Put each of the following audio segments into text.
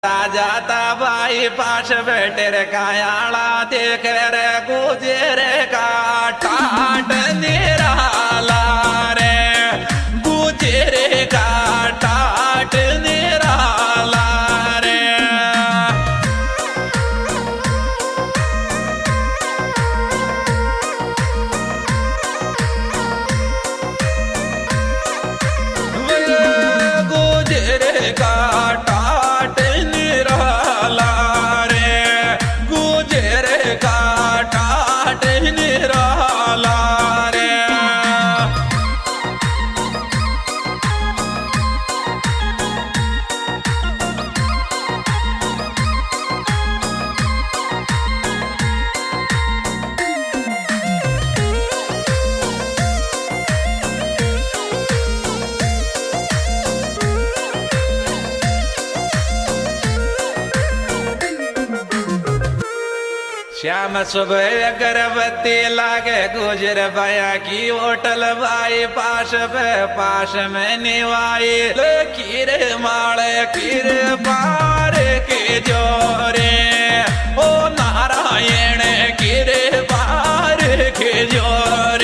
जाता भाई पास बैठे रे कायाला देख रे गुजरे का टाट निराला रे गुजरे का टाट निराला रे। गुजरे का श्याम सुबह अगरबत्ती लागे गुजर बया की होटल भाई पास में निवाई कीर माले कीर पार के जोरे ओ नारायण कीर पार के जोरे।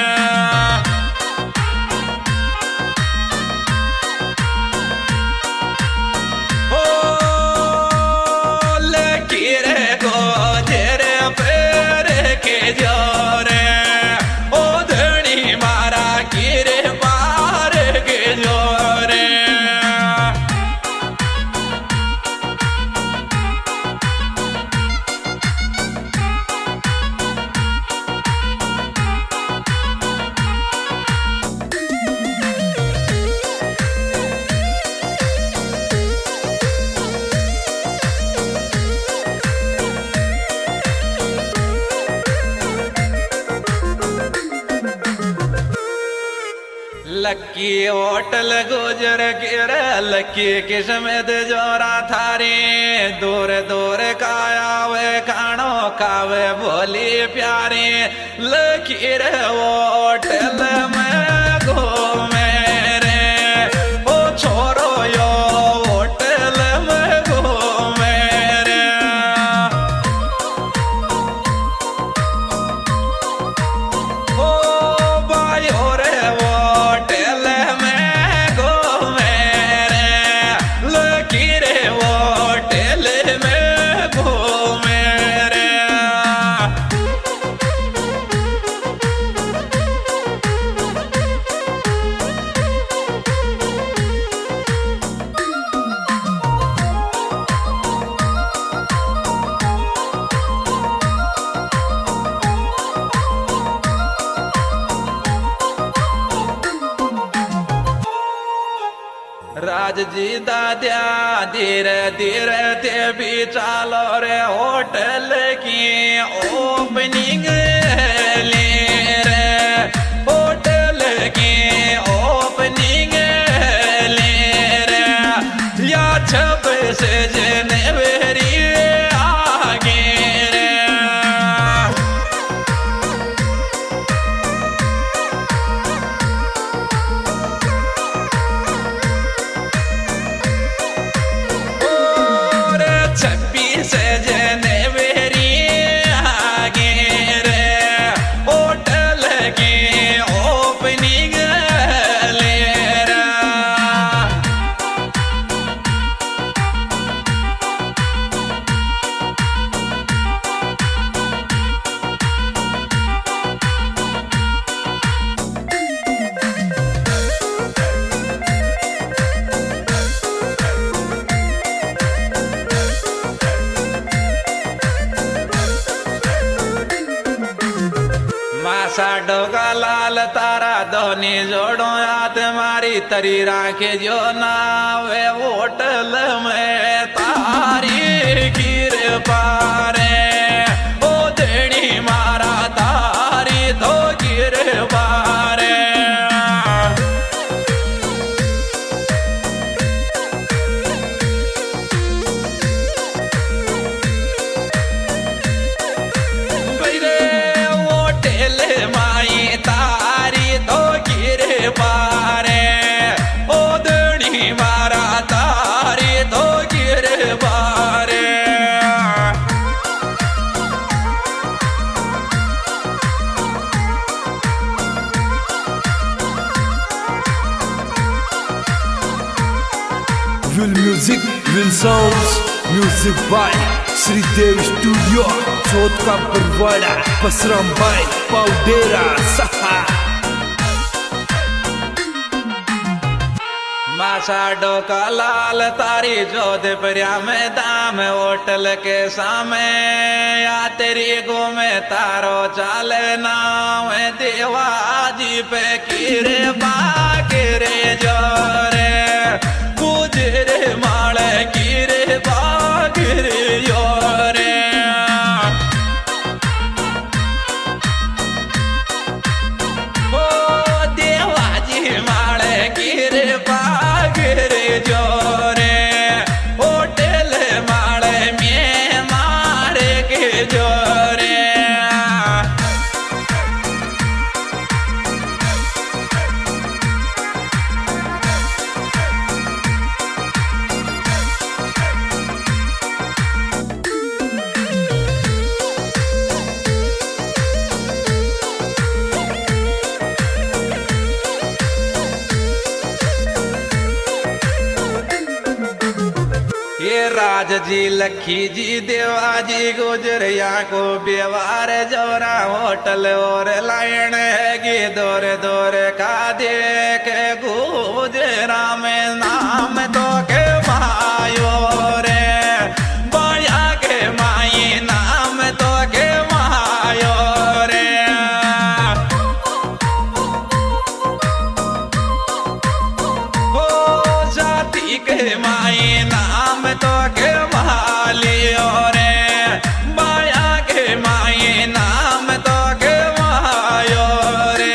लक्की होटल गुजर गिर लक्की किस्मत जोरा थारी दूर दूर काया वे खानो कावे बोली प्यारी लकीर होटल में घूमे रे ओ छोरो यो होटल में घूमे रे। ओ भाई और राज जी दाद्या धीरे धीरे ते भी चालो रे होटल की ओपनिंग ले रे होटल की ओपनिंग ले रे या 26 जनवरी आगे रे। डोगा लाल तारा धोनी जोड़ो हाथ मारी तरी राखे जो नावे होटल में तारी गिर पारे ओ देनी मारा तारी तो गिर पारे। तारी तो गिर पारे ओ दणी मारा तारी तो गिर Indian Sounds, music by Sridev Studio, Chot ka Parwada, Pasram by Paudera Saha. मासा डोका लाल तारी जोधपुरिया में दाम होटल के सामे या तेरी गो में तारो चाले नाम देवाजी पे किरे बागिरे जोरे गुजरे माले किरे बागिरे जोरे ओ देवाजी माले किरे बागिरे जोरे होटल माले में मारे के जोरे ये राज जी लखी जी देवाजी गुजरिया को व्यवहार जोरा होटल और लाइन है दौरे दौरे का देख गुजरा में नाम तो के मायो रे बाया के माई नाम तो के मायो रे हो जाति के माई नाम तो के मालियो रे माया के माई नाम तो के मायो रे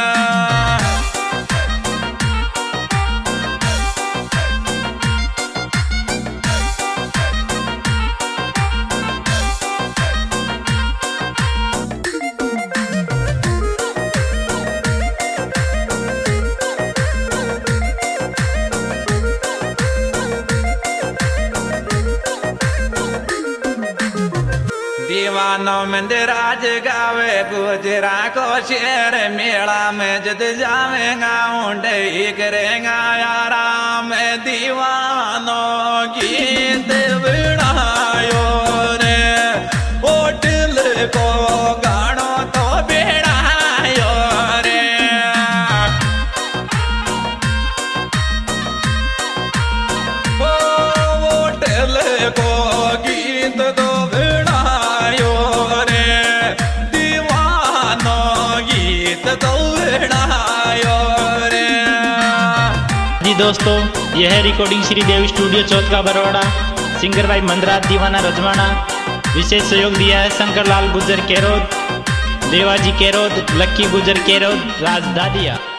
दीवानो मंदिराज गावे गुजरा को शेर मेला में जद जावेगा ऊंडे करेगा यारा में दीवानो गीत बिड़ायो रे होटल को गानो तो बिड़ायो रे ओ होटल को गीत तो जी दोस्तों, यह है रिकॉर्डिंग श्रीदेव स्टूडियो चौथ का बरौड़ा। सिंगर भाई मंदराज दीवाना रजवाना। विशेष सहयोग दिया है शंकर लाल गुजर केरोद, देवाजी केरोद, लक्की गुजर केरोद, राज दादिया।